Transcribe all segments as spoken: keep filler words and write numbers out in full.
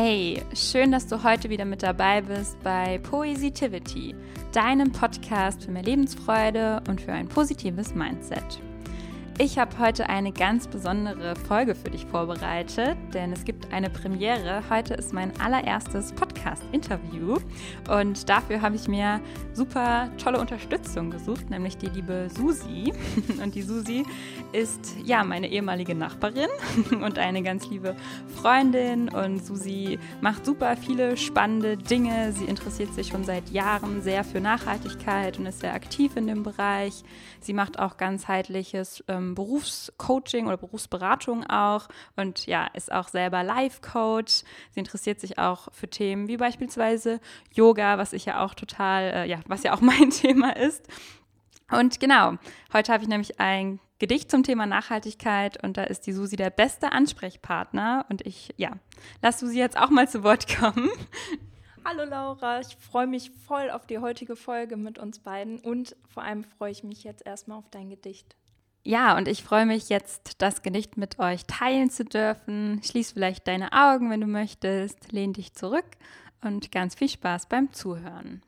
Hey, schön, dass du heute wieder mit dabei bist bei Poesitivity, deinem Podcast für mehr Lebensfreude und für ein positives Mindset. Ich habe heute eine ganz besondere Folge für dich vorbereitet, denn es gibt eine Premiere. Heute ist mein allererstes Podcast-Interview und dafür habe ich mir super tolle Unterstützung gesucht, nämlich die liebe Susi. Und die Susi ist ja meine ehemalige Nachbarin und eine ganz liebe Freundin, und Susi macht super viele spannende Dinge. Sie interessiert sich schon seit Jahren sehr für Nachhaltigkeit und ist sehr aktiv in dem Bereich. Sie macht auch ganzheitliches ähm, Berufscoaching oder Berufsberatung auch und ja, ist auch selber Life-Coach. Sie interessiert sich auch für Themen wie beispielsweise Yoga, was ich ja auch total, äh, ja, was ja auch mein Thema ist. Und genau, heute habe ich nämlich ein Gedicht zum Thema Nachhaltigkeit und da ist die Susi der beste Ansprechpartner und ich, ja, lass Susi jetzt auch mal zu Wort kommen. Hallo Laura, ich freue mich voll auf die heutige Folge mit uns beiden und vor allem freue ich mich jetzt erstmal auf dein Gedicht. Ja, und ich freue mich jetzt, das Gedicht mit euch teilen zu dürfen. Schließ vielleicht deine Augen, wenn du möchtest, lehn dich zurück und ganz viel Spaß beim Zuhören.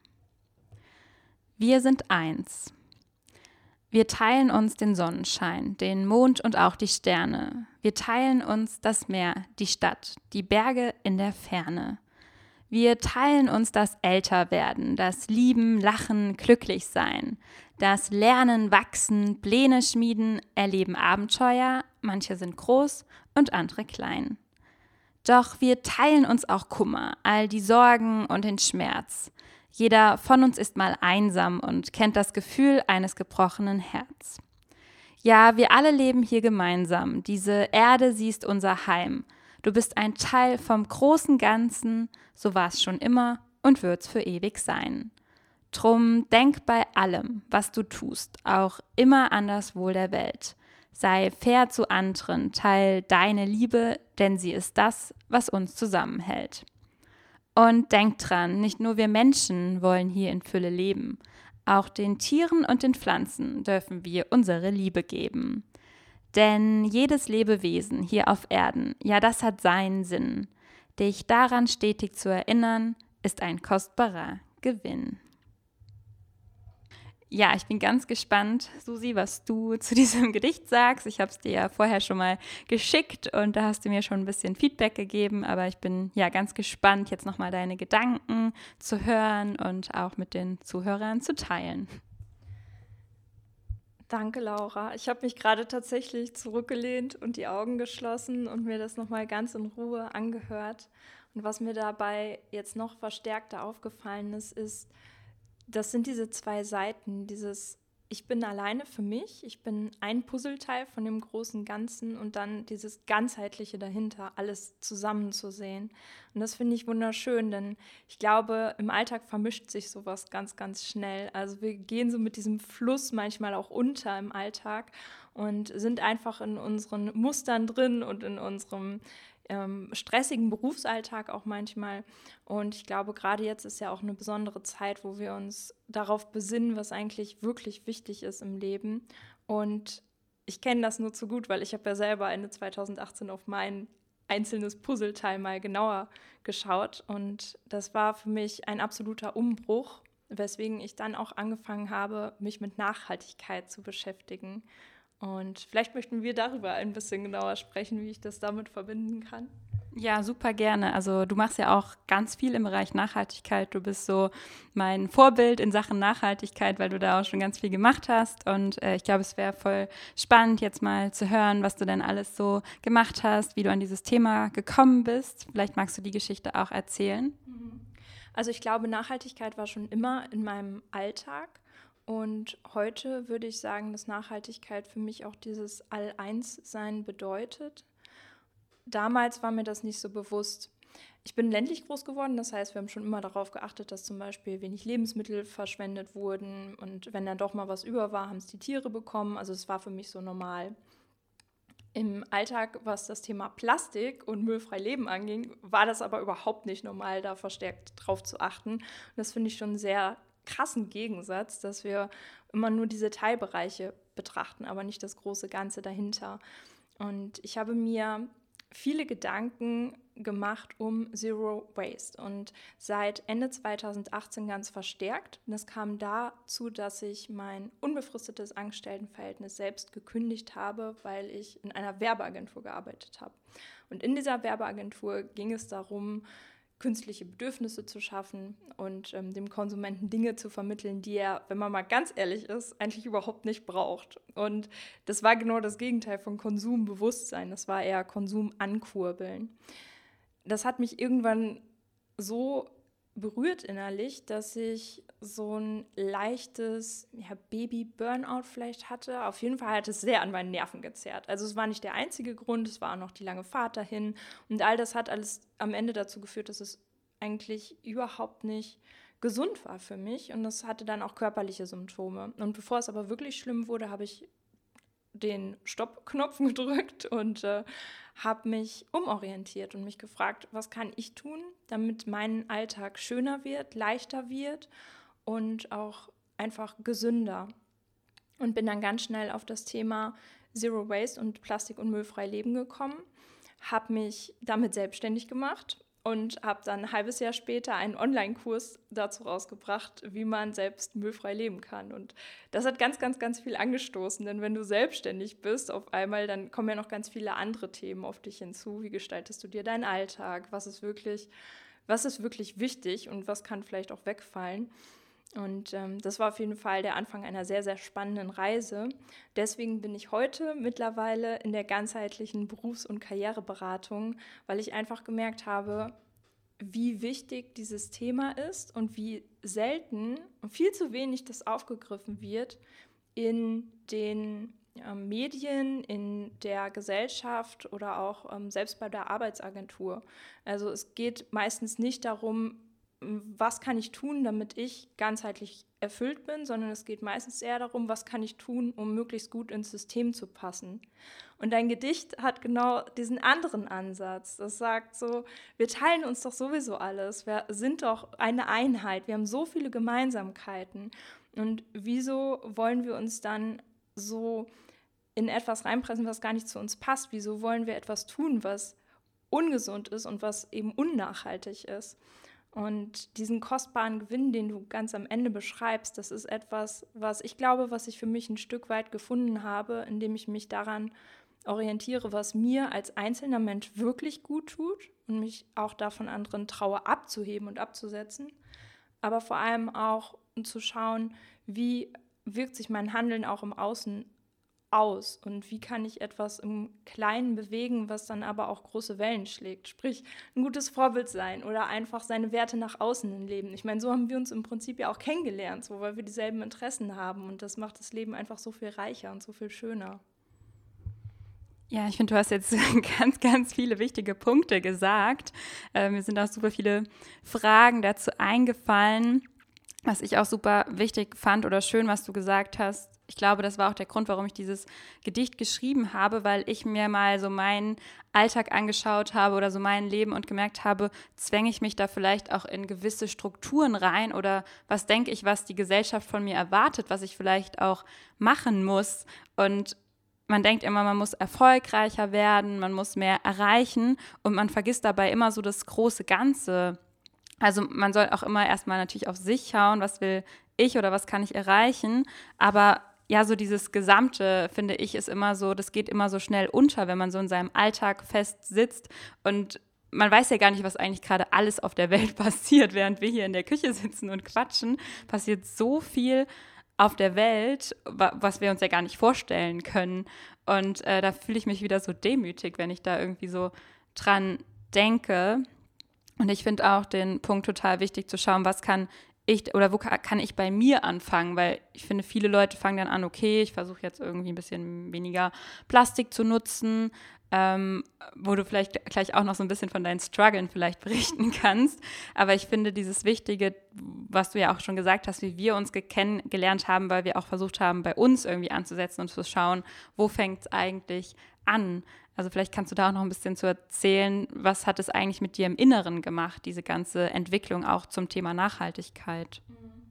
Wir sind eins. Wir teilen uns den Sonnenschein, den Mond und auch die Sterne. Wir teilen uns das Meer, die Stadt, die Berge in der Ferne. Wir teilen uns das Älterwerden, das Lieben, Lachen, Glücklichsein, das Lernen, Wachsen, Pläne schmieden, erleben Abenteuer, manche sind groß und andere klein. Doch wir teilen uns auch Kummer, all die Sorgen und den Schmerz. Jeder von uns ist mal einsam und kennt das Gefühl eines gebrochenen Herz. Ja, wir alle leben hier gemeinsam, diese Erde, sie ist unser Heim. Du bist ein Teil vom großen Ganzen, so war es schon immer und wird's für ewig sein. Drum denk bei allem, was du tust, auch immer an das Wohl der Welt. Sei fair zu anderen, teil deine Liebe, denn sie ist das, was uns zusammenhält. Und denk dran, nicht nur wir Menschen wollen hier in Fülle leben, auch den Tieren und den Pflanzen dürfen wir unsere Liebe geben. Denn jedes Lebewesen hier auf Erden, ja, das hat seinen Sinn. Dich daran stetig zu erinnern, ist ein kostbarer Gewinn. Ja, ich bin ganz gespannt, Susi, was du zu diesem Gedicht sagst. Ich habe es dir ja vorher schon mal geschickt und da hast du mir schon ein bisschen Feedback gegeben, aber ich bin ja ganz gespannt, jetzt nochmal deine Gedanken zu hören und auch mit den Zuhörern zu teilen. Danke, Laura. Ich habe mich gerade tatsächlich zurückgelehnt und die Augen geschlossen und mir das nochmal ganz in Ruhe angehört. Und was mir dabei jetzt noch verstärkter aufgefallen ist, ist, das sind diese zwei Seiten, dieses ich bin alleine für mich, ich bin ein Puzzleteil von dem großen Ganzen und dann dieses Ganzheitliche dahinter, alles zusammen zu sehen. Und das finde ich wunderschön, denn ich glaube, im Alltag vermischt sich sowas ganz, ganz schnell. Also wir gehen so mit diesem Fluss manchmal auch unter im Alltag und sind einfach in unseren Mustern drin und in unserem ähm, stressigen Berufsalltag auch manchmal. Und ich glaube, gerade jetzt ist ja auch eine besondere Zeit, wo wir uns darauf besinnen, was eigentlich wirklich wichtig ist im Leben. Und ich kenne das nur zu gut, weil ich habe ja selber Ende zweitausendachtzehn auf mein einzelnes Puzzleteil mal genauer geschaut. Und das war für mich ein absoluter Umbruch, weswegen ich dann auch angefangen habe, mich mit Nachhaltigkeit zu beschäftigen. Und vielleicht möchten wir darüber ein bisschen genauer sprechen, wie ich das damit verbinden kann. Ja, super gerne. Also du machst ja auch ganz viel im Bereich Nachhaltigkeit. Du bist so mein Vorbild in Sachen Nachhaltigkeit, weil du da auch schon ganz viel gemacht hast. Und äh, ich glaube, es wäre voll spannend, jetzt mal zu hören, was du denn alles so gemacht hast, wie du an dieses Thema gekommen bist. Vielleicht magst du die Geschichte auch erzählen. Also ich glaube, Nachhaltigkeit war schon immer in meinem Alltag. Und heute würde ich sagen, dass Nachhaltigkeit für mich auch dieses All-Eins-Sein bedeutet. Damals war mir das nicht so bewusst. Ich bin ländlich groß geworden, das heißt, wir haben schon immer darauf geachtet, dass zum Beispiel wenig Lebensmittel verschwendet wurden. Und wenn dann doch mal was über war, haben es die Tiere bekommen. Also es war für mich so normal. Im Alltag, was das Thema Plastik und müllfrei Leben anging, war das aber überhaupt nicht normal, da verstärkt drauf zu achten. Und das finde ich schon sehr krassen Gegensatz, dass wir immer nur diese Teilbereiche betrachten, aber nicht das große Ganze dahinter. Und ich habe mir viele Gedanken gemacht um Zero Waste und seit Ende zweitausendachtzehn ganz verstärkt. Und das kam dazu, dass ich mein unbefristetes Angestelltenverhältnis selbst gekündigt habe, weil ich in einer Werbeagentur gearbeitet habe. Und in dieser Werbeagentur ging es darum, künstliche Bedürfnisse zu schaffen und ähm, dem Konsumenten Dinge zu vermitteln, die er, wenn man mal ganz ehrlich ist, eigentlich überhaupt nicht braucht. Und das war genau das Gegenteil von Konsumbewusstsein. Das war eher Konsum ankurbeln. Das hat mich irgendwann so berührt innerlich, dass ich so ein leichtes ja, Baby-Burnout vielleicht hatte. Auf jeden Fall hat es sehr an meinen Nerven gezerrt. Also es war nicht der einzige Grund, es war auch noch die lange Fahrt dahin. Und all das hat alles am Ende dazu geführt, dass es eigentlich überhaupt nicht gesund war für mich. Und das hatte dann auch körperliche Symptome. Und bevor es aber wirklich schlimm wurde, habe ich den Stopp-Knopf gedrückt und äh, habe mich umorientiert und mich gefragt, was kann ich tun, damit mein Alltag schöner wird, leichter wird und auch einfach gesünder. Und bin dann ganz schnell auf das Thema Zero Waste und Plastik- und müllfrei Leben gekommen, habe mich damit selbstständig gemacht und habe dann ein halbes Jahr später einen Online-Kurs dazu rausgebracht, wie man selbst müllfrei leben kann. Und das hat ganz, ganz, ganz viel angestoßen, denn wenn du selbstständig bist, auf einmal, dann kommen ja noch ganz viele andere Themen auf dich hinzu. Wie gestaltest du dir deinen Alltag? Was ist wirklich, was ist wirklich wichtig und was kann vielleicht auch wegfallen? Und ähm, das war auf jeden Fall der Anfang einer sehr, sehr spannenden Reise. Deswegen bin ich heute mittlerweile in der ganzheitlichen Berufs- und Karriereberatung, weil ich einfach gemerkt habe, wie wichtig dieses Thema ist und wie selten und viel zu wenig das aufgegriffen wird in den ähm, Medien, in der Gesellschaft oder auch ähm, selbst bei der Arbeitsagentur. Also es geht meistens nicht darum, was kann ich tun, damit ich ganzheitlich erfüllt bin, sondern es geht meistens eher darum, was kann ich tun, um möglichst gut ins System zu passen. Und dein Gedicht hat genau diesen anderen Ansatz. Das sagt so, wir teilen uns doch sowieso alles, wir sind doch eine Einheit, wir haben so viele Gemeinsamkeiten. Und wieso wollen wir uns dann so in etwas reinpressen, was gar nicht zu uns passt? Wieso wollen wir etwas tun, was ungesund ist und was eben unnachhaltig ist? Und diesen kostbaren Gewinn, den du ganz am Ende beschreibst, das ist etwas, was ich glaube, was ich für mich ein Stück weit gefunden habe, indem ich mich daran orientiere, was mir als einzelner Mensch wirklich gut tut und mich auch davon anderen traue abzuheben und abzusetzen, aber vor allem auch zu schauen, wie wirkt sich mein Handeln auch im Außen aus und wie kann ich etwas im Kleinen bewegen, was dann aber auch große Wellen schlägt. Sprich, ein gutes Vorbild sein oder einfach seine Werte nach außen im Leben. Ich meine, so haben wir uns im Prinzip ja auch kennengelernt, so, weil wir dieselben Interessen haben und das macht das Leben einfach so viel reicher und so viel schöner. Ja, ich finde, du hast jetzt ganz, ganz viele wichtige Punkte gesagt. Äh, mir sind auch super viele Fragen dazu eingefallen, was ich auch super wichtig fand oder schön, was du gesagt hast. Ich glaube, das war auch der Grund, warum ich dieses Gedicht geschrieben habe, weil ich mir mal so meinen Alltag angeschaut habe oder so mein Leben und gemerkt habe, zwänge ich mich da vielleicht auch in gewisse Strukturen rein oder was denke ich, was die Gesellschaft von mir erwartet, was ich vielleicht auch machen muss. Und man denkt immer, man muss erfolgreicher werden, man muss mehr erreichen und man vergisst dabei immer so das große Ganze. Also man soll auch immer erstmal natürlich auf sich schauen, was will ich oder was kann ich erreichen, aber ja, so dieses Gesamte, finde ich, ist immer so, das geht immer so schnell unter, wenn man so in seinem Alltag fest sitzt und man weiß ja gar nicht, was eigentlich gerade alles auf der Welt passiert, während wir hier in der Küche sitzen und quatschen, passiert so viel auf der Welt, was wir uns ja gar nicht vorstellen können. Und äh, da fühle ich mich wieder so demütig, wenn ich da irgendwie so dran denke. Und ich finde auch den Punkt total wichtig zu schauen, was kann ich oder wo kann ich bei mir anfangen, weil ich finde, viele Leute fangen dann an, okay, ich versuche jetzt irgendwie ein bisschen weniger Plastik zu nutzen, ähm, wo du vielleicht gleich auch noch so ein bisschen von deinen Struggeln vielleicht berichten kannst. Aber ich finde dieses Wichtige, was du ja auch schon gesagt hast, wie wir uns kennengelernt haben, weil wir auch versucht haben, bei uns irgendwie anzusetzen und zu schauen, wo fängt es eigentlich an? Also vielleicht kannst du da auch noch ein bisschen zu erzählen, was hat es eigentlich mit dir im Inneren gemacht, diese ganze Entwicklung auch zum Thema Nachhaltigkeit?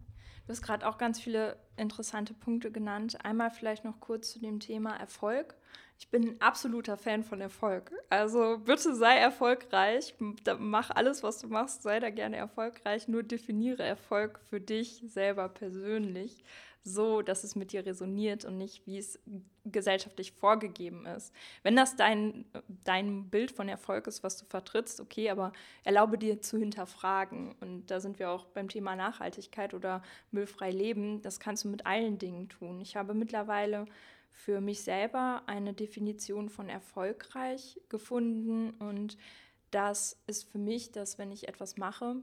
Du hast gerade auch ganz viele interessante Punkte genannt. Einmal vielleicht noch kurz zu dem Thema Erfolg. Ich bin ein absoluter Fan von Erfolg. Also bitte sei erfolgreich, mach alles, was du machst, sei da gerne erfolgreich, nur definiere Erfolg für dich selber persönlich, so, dass es mit dir resoniert und nicht, wie es gesellschaftlich vorgegeben ist. Wenn das dein, dein Bild von Erfolg ist, was du vertrittst, okay, aber erlaube dir zu hinterfragen. Und da sind wir auch beim Thema Nachhaltigkeit oder müllfrei leben. Das kannst du mit allen Dingen tun. Ich habe mittlerweile für mich selber eine Definition von erfolgreich gefunden und das ist für mich, dass wenn ich etwas mache,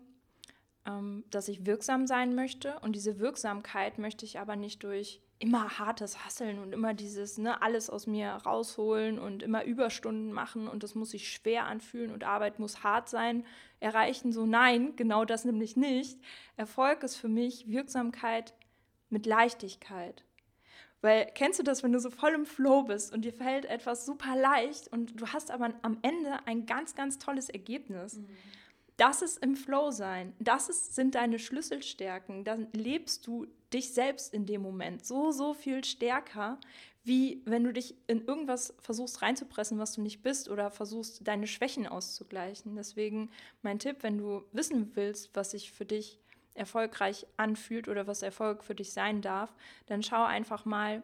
ähm, dass ich wirksam sein möchte und diese Wirksamkeit möchte ich aber nicht durch immer hartes Hasseln und immer dieses, ne, alles aus mir rausholen und immer Überstunden machen und das muss sich schwer anfühlen und Arbeit muss hart sein, erreichen. So nein, genau das nämlich nicht. Erfolg ist für mich Wirksamkeit mit Leichtigkeit. Weil, kennst du das, wenn du so voll im Flow bist und dir fällt etwas super leicht und du hast aber am Ende ein ganz, ganz tolles Ergebnis? Mhm. Das ist im Flow sein. Das ist, sind deine Schlüsselstärken. Dann lebst du dich selbst in dem Moment so, so viel stärker, wie wenn du dich in irgendwas versuchst reinzupressen, was du nicht bist oder versuchst, deine Schwächen auszugleichen. Deswegen mein Tipp, wenn du wissen willst, was sich für dich erfolgreich anfühlt oder was Erfolg für dich sein darf, dann schau einfach mal,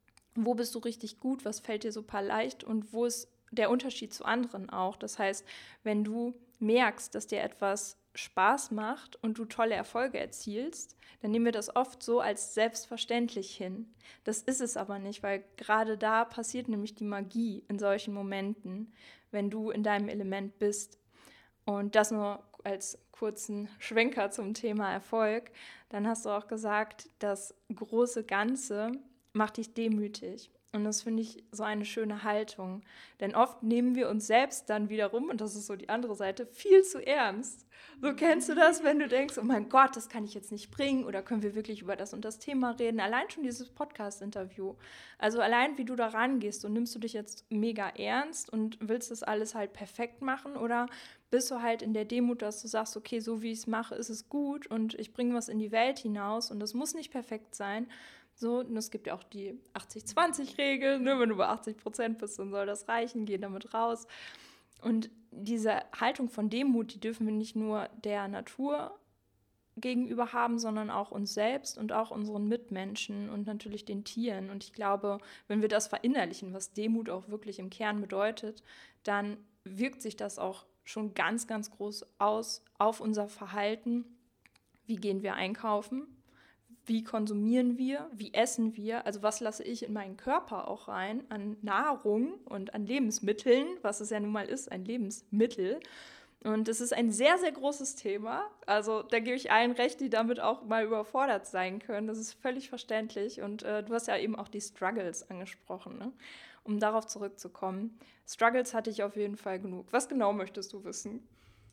wo bist du richtig gut, was fällt dir super leicht und wo ist der Unterschied zu anderen auch. Das heißt, wenn du merkst, dass dir etwas Spaß macht und du tolle Erfolge erzielst, dann nehmen wir das oft so als selbstverständlich hin. Das ist es aber nicht, weil gerade da passiert nämlich die Magie in solchen Momenten, wenn du in deinem Element bist. Und das nur als kurzen Schwenker zum Thema Erfolg. Dann hast du auch gesagt, das große Ganze macht dich demütig. Und das finde ich so eine schöne Haltung. Denn oft nehmen wir uns selbst dann wiederum, und das ist so die andere Seite, viel zu ernst. So kennst du das, wenn du denkst, oh mein Gott, das kann ich jetzt nicht bringen oder können wir wirklich über das und das Thema reden? Allein schon dieses Podcast-Interview. Also allein, wie du da rangehst und nimmst du dich jetzt mega ernst und willst das alles halt perfekt machen oder bist du halt in der Demut, dass du sagst, okay, so wie ich es mache, ist es gut und ich bringe was in die Welt hinaus und das muss nicht perfekt sein. So, und es gibt ja auch die achtzig zwanzig Regel, ne? Wenn du bei achtzig Prozent bist, dann soll das reichen, geh damit raus. Und diese Haltung von Demut, die dürfen wir nicht nur der Natur gegenüber haben, sondern auch uns selbst und auch unseren Mitmenschen und natürlich den Tieren. Und ich glaube, wenn wir das verinnerlichen, was Demut auch wirklich im Kern bedeutet, dann wirkt sich das auch schon ganz, ganz groß aus auf unser Verhalten. Wie gehen wir einkaufen? Wie konsumieren wir? Wie essen wir? Also was lasse ich in meinen Körper auch rein an Nahrung und an Lebensmitteln, was es ja nun mal ist, ein Lebensmittel. Und es ist ein sehr, sehr großes Thema. Also da gebe ich allen recht, die damit auch mal überfordert sein können. Das ist völlig verständlich. Und äh, du hast ja eben auch die Struggles angesprochen, ne? Um darauf zurückzukommen. Struggles hatte ich auf jeden Fall genug. Was genau möchtest du wissen?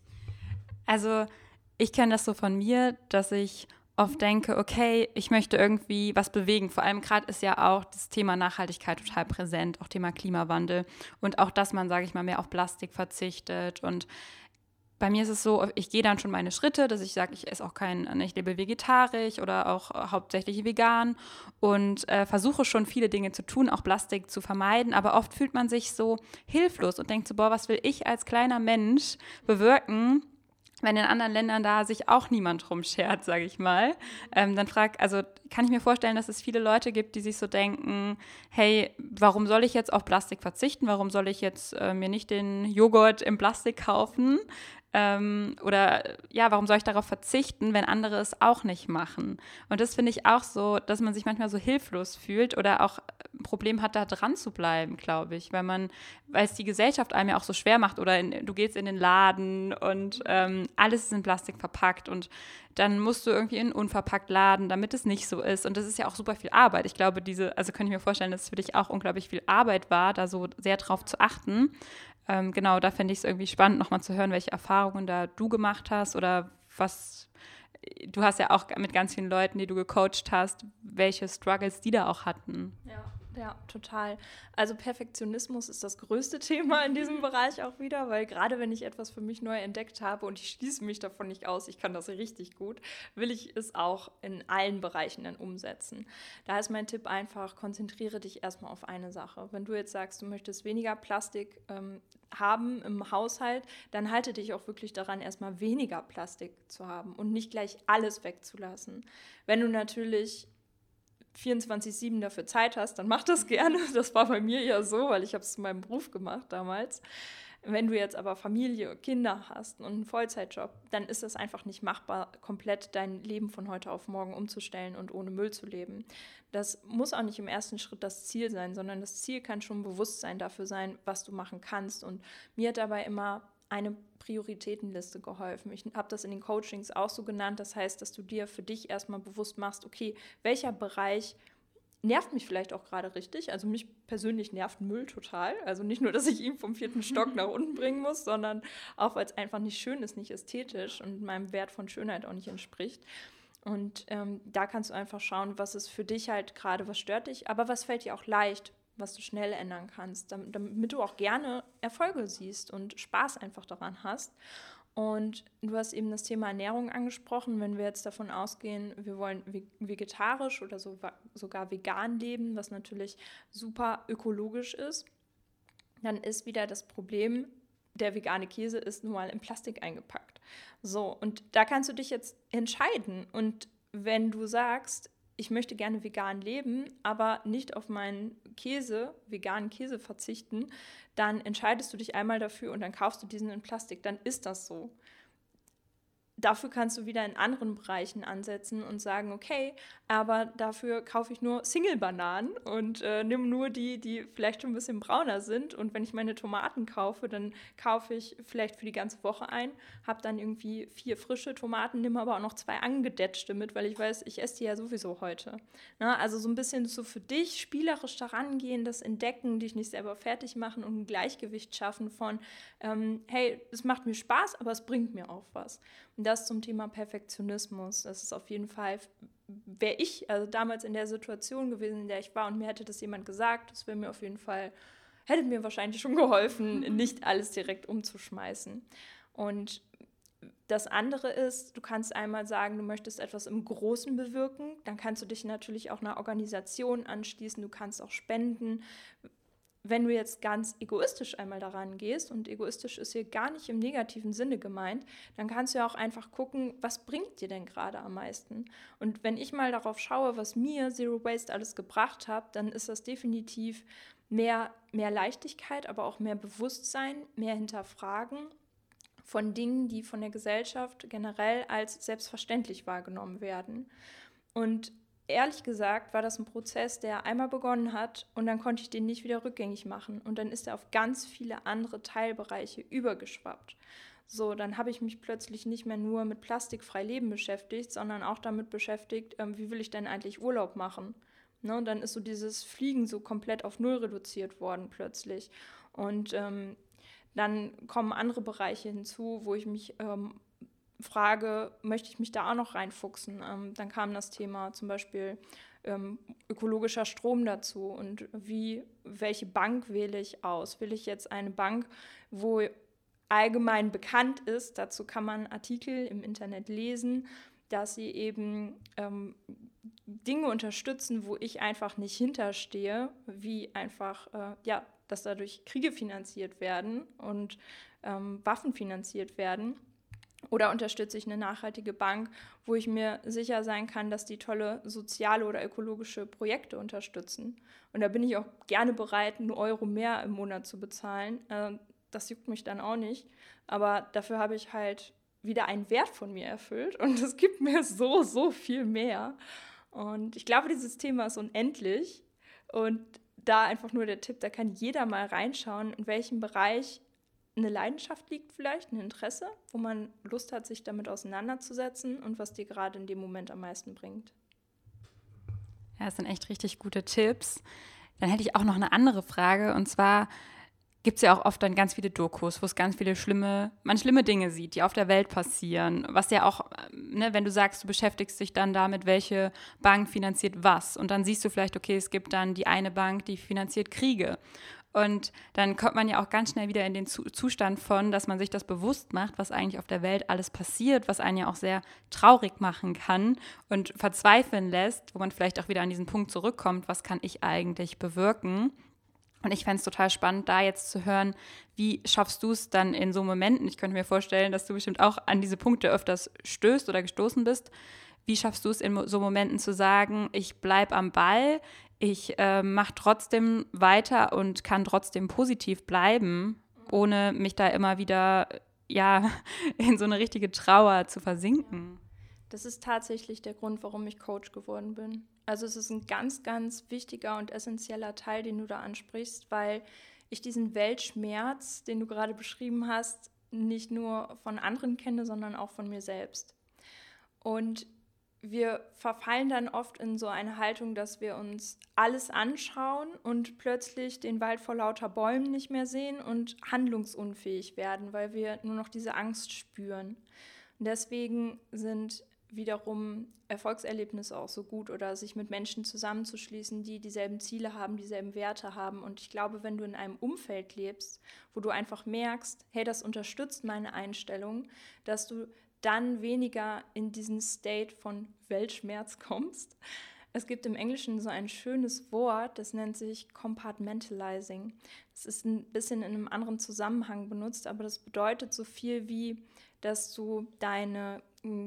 Also ich kenne das so von mir, dass ich oft denke, okay, ich möchte irgendwie was bewegen. Vor allem gerade ist ja auch das Thema Nachhaltigkeit total präsent, auch Thema Klimawandel und auch, dass man, sage ich mal, mehr auf Plastik verzichtet. Und bei mir ist es so, ich gehe dann schon meine Schritte, dass ich sage, ich esse auch kein, ich lebe vegetarisch oder auch hauptsächlich vegan und äh, versuche schon viele Dinge zu tun, auch Plastik zu vermeiden. Aber oft fühlt man sich so hilflos und denkt so, boah, was will ich als kleiner Mensch bewirken, wenn in anderen Ländern da sich auch niemand rumschert, sage ich mal, ähm, dann frag, also kann ich mir vorstellen, dass es viele Leute gibt, die sich so denken, hey, warum soll ich jetzt auf Plastik verzichten? Warum soll ich jetzt äh, mir nicht den Joghurt im Plastik kaufen? Ähm, oder ja, warum soll ich darauf verzichten, wenn andere es auch nicht machen? Und das finde ich auch so, dass man sich manchmal so hilflos fühlt oder auch ein Problem hat, da dran zu bleiben, glaube ich, weil man, weil es die Gesellschaft einem ja auch so schwer macht oder in, du gehst in den Laden und ähm, alles ist in Plastik verpackt und dann musst du irgendwie in einen unverpackt Laden, damit es nicht so ist. Und das ist ja auch super viel Arbeit. Ich glaube, diese, also könnte ich mir vorstellen, dass es für dich auch unglaublich viel Arbeit war, da so sehr drauf zu achten. Ähm, genau, da fände ich es irgendwie spannend, nochmal zu hören, welche Erfahrungen da du gemacht hast oder was, du hast ja auch mit ganz vielen Leuten, die du gecoacht hast, welche Struggles die da auch hatten. Ja, Ja, total. Also Perfektionismus ist das größte Thema in diesem Bereich auch wieder, weil gerade wenn ich etwas für mich neu entdeckt habe und ich schließe mich davon nicht aus, ich kann das richtig gut, will ich es auch in allen Bereichen dann umsetzen. Da ist mein Tipp einfach, konzentriere dich erstmal auf eine Sache. Wenn du jetzt sagst, du möchtest weniger Plastik ähm, haben im Haushalt, dann halte dich auch wirklich daran, erstmal weniger Plastik zu haben und nicht gleich alles wegzulassen. Wenn du natürlich vierundzwanzig sieben dafür Zeit hast, dann mach das gerne. Das war bei mir ja so, weil ich habe es zu meinem Beruf gemacht damals. Wenn du jetzt aber Familie, Kinder hast und einen Vollzeitjob, dann ist es einfach nicht machbar, komplett dein Leben von heute auf morgen umzustellen und ohne Müll zu leben. Das muss auch nicht im ersten Schritt das Ziel sein, sondern das Ziel kann schon ein Bewusstsein dafür sein, was du machen kannst. Und mir hat dabei immer eine Prioritätenliste geholfen. Ich habe das in den Coachings auch so genannt. Das heißt, dass du dir für dich erstmal bewusst machst, okay, welcher Bereich nervt mich vielleicht auch gerade richtig. Also mich persönlich nervt Müll total. Also nicht nur, dass ich ihn vom vierten Stock nach unten bringen muss, sondern auch, weil es einfach nicht schön ist, nicht ästhetisch und meinem Wert von Schönheit auch nicht entspricht. Und ähm, da kannst du einfach schauen, was ist für dich halt gerade, was stört dich, aber was fällt dir auch leicht, was du schnell ändern kannst, damit, damit du auch gerne Erfolge siehst und Spaß einfach daran hast. Und du hast eben das Thema Ernährung angesprochen. Wenn wir jetzt davon ausgehen, wir wollen vegetarisch oder so, sogar vegan leben, was natürlich super ökologisch ist, dann ist wieder das Problem, der vegane Käse ist nun mal in Plastik eingepackt. So, und da kannst du dich jetzt entscheiden. Und wenn du sagst, ich möchte gerne vegan leben, aber nicht auf meinen Käse, veganen Käse verzichten, dann entscheidest du dich einmal dafür und dann kaufst du diesen in Plastik. Dann ist das so. Dafür kannst du wieder in anderen Bereichen ansetzen und sagen, okay, aber dafür kaufe ich nur Single-Bananen und äh, nehme nur die, die vielleicht schon ein bisschen brauner sind. Und wenn ich meine Tomaten kaufe, dann kaufe ich vielleicht für die ganze Woche ein, habe dann irgendwie vier frische Tomaten, nehme aber auch noch zwei angedetschte mit, weil ich weiß, ich esse die ja sowieso heute. Na, also so ein bisschen so für dich spielerisch daran gehen, das entdecken, dich nicht selber fertig machen und ein Gleichgewicht schaffen von, ähm, hey, es macht mir Spaß, aber es bringt mir auch was. Und das zum Thema Perfektionismus. Das ist auf jeden Fall, wäre ich also damals in der Situation gewesen, in der ich war und mir hätte das jemand gesagt, das wäre mir auf jeden Fall, hätte mir wahrscheinlich schon geholfen, nicht alles direkt umzuschmeißen. Und das andere ist, du kannst einmal sagen, du möchtest etwas im Großen bewirken, dann kannst du dich natürlich auch einer Organisation anschließen, du kannst auch spenden. Wenn du jetzt ganz egoistisch einmal daran gehst, und egoistisch ist hier gar nicht im negativen Sinne gemeint, dann kannst du ja auch einfach gucken, was bringt dir denn gerade am meisten? Und wenn ich mal darauf schaue, was mir Zero Waste alles gebracht hat, dann ist das definitiv mehr, mehr Leichtigkeit, aber auch mehr Bewusstsein, mehr Hinterfragen von Dingen, die von der Gesellschaft generell als selbstverständlich wahrgenommen werden. Und ehrlich gesagt war das ein Prozess, der einmal begonnen hat und dann konnte ich den nicht wieder rückgängig machen. Und dann ist er auf ganz viele andere Teilbereiche übergeschwappt. So, dann habe ich mich plötzlich nicht mehr nur mit plastikfrei Leben beschäftigt, sondern auch damit beschäftigt, ähm, wie will ich denn eigentlich Urlaub machen? Ne, und dann ist so dieses Fliegen so komplett auf Null reduziert worden plötzlich. Und ähm, dann kommen andere Bereiche hinzu, wo ich mich ähm, frage, möchte ich mich da auch noch reinfuchsen? Ähm, dann kam das Thema zum Beispiel ähm, ökologischer Strom dazu und wie, welche Bank wähle ich aus? Will ich jetzt eine Bank, wo allgemein bekannt ist, dazu kann man Artikel im Internet lesen, dass sie eben ähm, Dinge unterstützen, wo ich einfach nicht hinterstehe, wie einfach, äh, ja, dass dadurch Kriege finanziert werden und ähm, Waffen finanziert werden. Oder unterstütze ich eine nachhaltige Bank, wo ich mir sicher sein kann, dass die tolle soziale oder ökologische Projekte unterstützen. Und da bin ich auch gerne bereit, einen Euro mehr im Monat zu bezahlen. Äh, das juckt mich dann auch nicht. Aber dafür habe ich halt wieder einen Wert von mir erfüllt. Und es gibt mir so, so viel mehr. Und ich glaube, dieses Thema ist unendlich. Und da einfach nur der Tipp, da kann jeder mal reinschauen, in welchem Bereich eine Leidenschaft liegt vielleicht, ein Interesse, wo man Lust hat, sich damit auseinanderzusetzen und was dir gerade in dem Moment am meisten bringt. Ja, das sind echt richtig gute Tipps. Dann hätte ich auch noch eine andere Frage, und zwar, gibt es ja auch oft dann ganz viele Dokus, wo es ganz viele schlimme, man schlimme Dinge sieht, die auf der Welt passieren. Was ja auch, ne, wenn du sagst, du beschäftigst dich dann damit, welche Bank finanziert was. Und dann siehst du vielleicht, okay, es gibt dann die eine Bank, die finanziert Kriege. Und dann kommt man ja auch ganz schnell wieder in den Zustand von, dass man sich das bewusst macht, was eigentlich auf der Welt alles passiert, was einen ja auch sehr traurig machen kann und verzweifeln lässt, wo man vielleicht auch wieder an diesen Punkt zurückkommt, was kann ich eigentlich bewirken? Und ich fände es total spannend, da jetzt zu hören, wie schaffst du es dann in so Momenten, ich könnte mir vorstellen, dass du bestimmt auch an diese Punkte öfters stößt oder gestoßen bist, wie schaffst du es in so Momenten zu sagen, ich bleibe am Ball, ich äh, mache trotzdem weiter und kann trotzdem positiv bleiben, ohne mich da immer wieder ja, in so eine richtige Trauer zu versinken? Das ist tatsächlich der Grund, warum ich Coach geworden bin. Also es ist ein ganz, ganz wichtiger und essentieller Teil, den du da ansprichst, weil ich diesen Weltschmerz, den du gerade beschrieben hast, nicht nur von anderen kenne, sondern auch von mir selbst. Und wir verfallen dann oft in so eine Haltung, dass wir uns alles anschauen und plötzlich den Wald vor lauter Bäumen nicht mehr sehen und handlungsunfähig werden, weil wir nur noch diese Angst spüren. Und deswegen sind wiederum Erfolgserlebnisse auch so gut oder sich mit Menschen zusammenzuschließen, die dieselben Ziele haben, dieselben Werte haben. Und ich glaube, wenn du in einem Umfeld lebst, wo du einfach merkst, hey, das unterstützt meine Einstellung, dass du dann weniger in diesen State von Weltschmerz kommst. Es gibt im Englischen so ein schönes Wort, das nennt sich Compartmentalizing. Das ist ein bisschen in einem anderen Zusammenhang benutzt, aber das bedeutet so viel wie, dass du deine,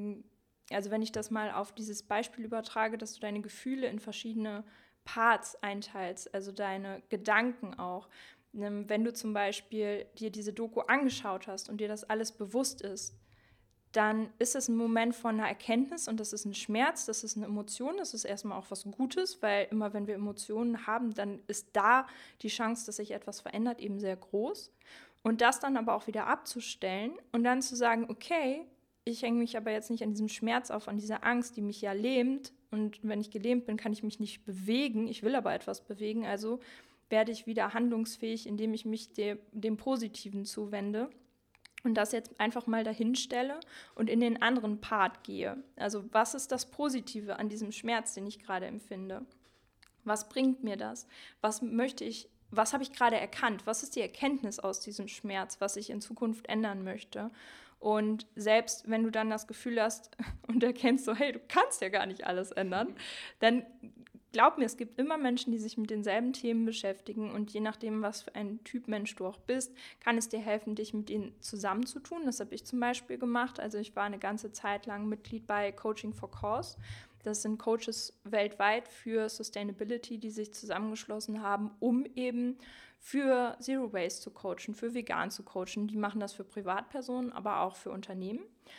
also wenn ich das mal auf dieses Beispiel übertrage, dass du deine Gefühle in verschiedene Parts einteilst, also deine Gedanken auch. Wenn du zum Beispiel dir diese Doku angeschaut hast und dir das alles bewusst ist, dann ist es ein Moment von einer Erkenntnis und das ist ein Schmerz, das ist eine Emotion, das ist erstmal auch was Gutes, weil immer wenn wir Emotionen haben, dann ist da die Chance, dass sich etwas verändert, eben sehr groß. Und das dann aber auch wieder abzustellen und dann zu sagen, okay, ich hänge mich aber jetzt nicht an diesem Schmerz auf, an dieser Angst, die mich ja lähmt. Und wenn ich gelähmt bin, kann ich mich nicht bewegen, ich will aber etwas bewegen, also werde ich wieder handlungsfähig, indem ich mich dem, dem Positiven zuwende. Und das jetzt einfach mal dahin stelle und in den anderen Part gehe. Also was ist das Positive an diesem Schmerz, den ich gerade empfinde? Was bringt mir das? Was möchte ich, was habe ich gerade erkannt? Was ist die Erkenntnis aus diesem Schmerz, was ich in Zukunft ändern möchte? Und selbst wenn du dann das Gefühl hast und erkennst so, hey, du kannst ja gar nicht alles ändern, dann glaub mir, es gibt immer Menschen, die sich mit denselben Themen beschäftigen und je nachdem, was für ein Typ Mensch du auch bist, kann es dir helfen, dich mit ihnen zusammenzutun. Das habe ich zum Beispiel gemacht. Also ich war eine ganze Zeit lang Mitglied bei Coaching for Cause. Das sind Coaches weltweit für Sustainability, die sich zusammengeschlossen haben, um eben für Zero Waste zu coachen, für vegan zu coachen. Die machen das für Privatpersonen, aber auch für Unternehmen.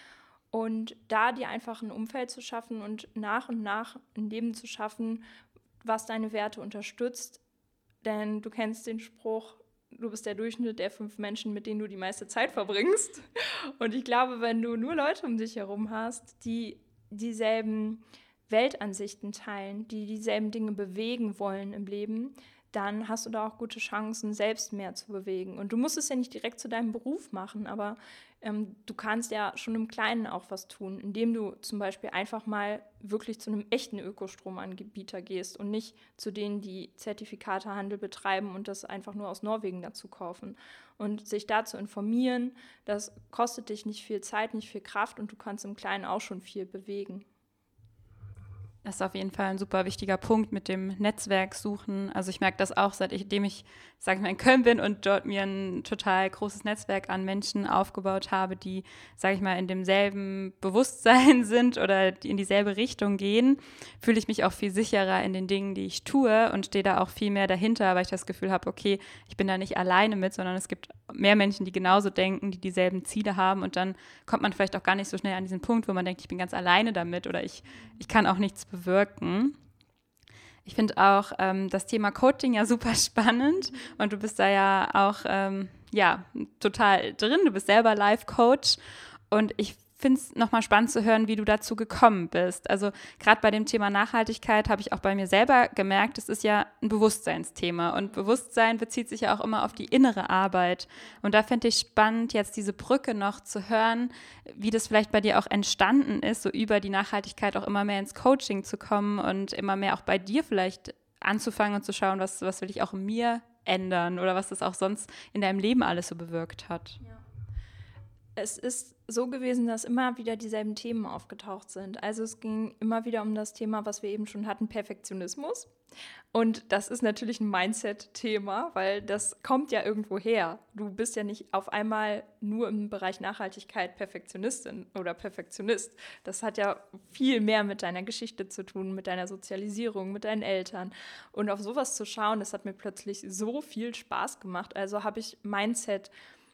Und da dir einfach ein Umfeld zu schaffen und nach und nach ein Leben zu schaffen, was deine Werte unterstützt. Denn du kennst den Spruch, du bist der Durchschnitt der fünf Menschen, mit denen du die meiste Zeit verbringst. Und ich glaube, wenn du nur Leute um dich herum hast, die dieselben Weltansichten teilen, die dieselben Dinge bewegen wollen im Leben, dann hast du da auch gute Chancen, selbst mehr zu bewegen. Und du musst es ja nicht direkt zu deinem Beruf machen, aber ähm, du kannst ja schon im Kleinen auch was tun, indem du zum Beispiel einfach mal wirklich zu einem echten Ökostromanbieter gehst und nicht zu denen, die Zertifikatehandel betreiben und das einfach nur aus Norwegen dazu kaufen. Und sich da zu informieren, das kostet dich nicht viel Zeit, nicht viel Kraft und du kannst im Kleinen auch schon viel bewegen. Das ist auf jeden Fall ein super wichtiger Punkt mit dem Netzwerk suchen. Also ich merke das auch, seitdem ich, sage ich mal, in Köln bin und dort mir ein total großes Netzwerk an Menschen aufgebaut habe, die, sage ich mal, in demselben Bewusstsein sind oder die in dieselbe Richtung gehen, fühle ich mich auch viel sicherer in den Dingen, die ich tue und stehe da auch viel mehr dahinter, weil ich das Gefühl habe, okay, ich bin da nicht alleine mit, sondern es gibt mehr Menschen, die genauso denken, die dieselben Ziele haben und dann kommt man vielleicht auch gar nicht so schnell an diesen Punkt, wo man denkt, ich bin ganz alleine damit oder ich, ich kann auch nichts bewirken. Ich finde auch ähm, das Thema Coaching ja super spannend und du bist da ja auch ähm, ja, total drin. Du bist selber Life-Coach und ich finde es nochmal spannend zu hören, wie du dazu gekommen bist. Also gerade bei dem Thema Nachhaltigkeit habe ich auch bei mir selber gemerkt, es ist ja ein Bewusstseinsthema und Bewusstsein bezieht sich ja auch immer auf die innere Arbeit. Und da finde ich spannend, jetzt diese Brücke noch zu hören, wie das vielleicht bei dir auch entstanden ist, so über die Nachhaltigkeit auch immer mehr ins Coaching zu kommen und immer mehr auch bei dir vielleicht anzufangen und zu schauen, was, was will ich auch in mir ändern oder was das auch sonst in deinem Leben alles so bewirkt hat. Ja. Es ist so gewesen, dass immer wieder dieselben Themen aufgetaucht sind. Also es ging immer wieder um das Thema, was wir eben schon hatten, Perfektionismus. Und das ist natürlich ein Mindset-Thema, weil das kommt ja irgendwo her. Du bist ja nicht auf einmal nur im Bereich Nachhaltigkeit Perfektionistin oder Perfektionist. Das hat ja viel mehr mit deiner Geschichte zu tun, mit deiner Sozialisierung, mit deinen Eltern. Und auf sowas zu schauen, das hat mir plötzlich so viel Spaß gemacht. Also habe ich Mindset